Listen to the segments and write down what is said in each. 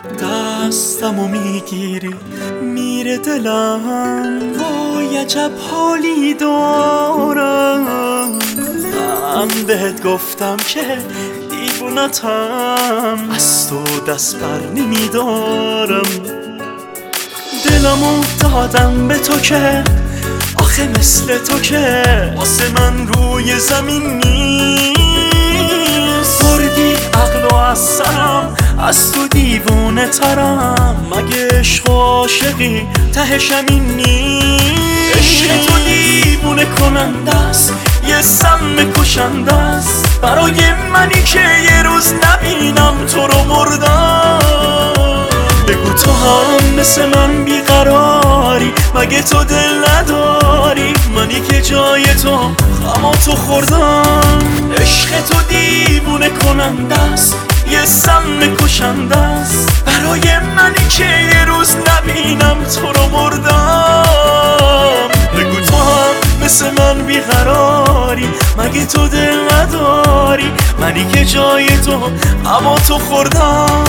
دستمو میگیری میره دلم، وای عجب حالی دارم. من بهت گفتم که دیوونتم، از تو دست بر نمیدارم. دلمو دادم به تو که آخه مثل تو که واسه من روی زمین نیست. بردی عقل و از سرم، از تو دیوونه ترم. مگه عشق و عاشقی تهش همین نیست؟ عشق تو دیوونه کننده است، یه سم کشنده است برای منی که یه روز نبینم تو رو مردم. بگو تو هم مثل من بیقراری، مگه تو دل نداری؟ منی که جای تو غم تو خوردم. عشق تو دیوونه کننده است، یه سم کشنده است برای منی که یه روز نبینم تو رو مردم. بگو تو هم مثل من بیقراری، مگه تو دل نداری؟ منی که جای تو غم تو خوردم.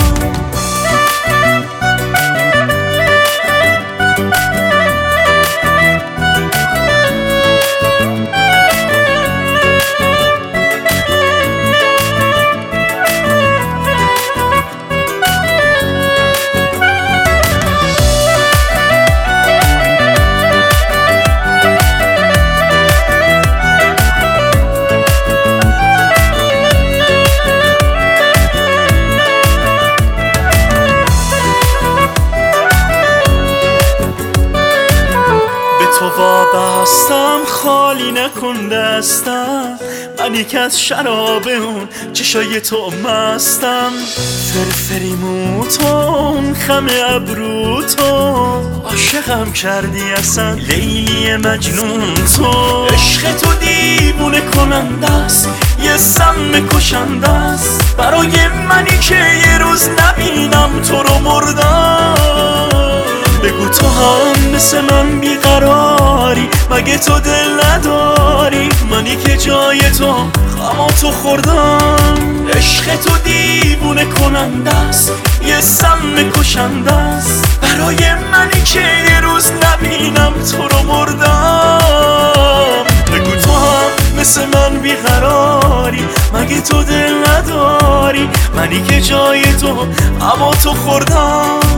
تو وابستم، خالی نکن دستم. منی که از شراب اون چشای تو مستم. فرفری موتون خم ابرو تو، عاشقم کردی اصلا لیلی مجنون تو. عشق تو دیوونه کننده است، یه سم کشنده است برای منی که یه روز نبینم تو رو مردم. بگو تو هم مثل من بیقراری، مگه تو دل نداری؟ منی که جای تو غم تو خوردم. عشق تو دیوونه کننده است، یه سم کشنده است برای منی که یه روز نبینم تو رو مردم. بگو تو هم مثل من بیقراری، مگه تو دل نداری؟ منی که جای تو غم تو خوردم.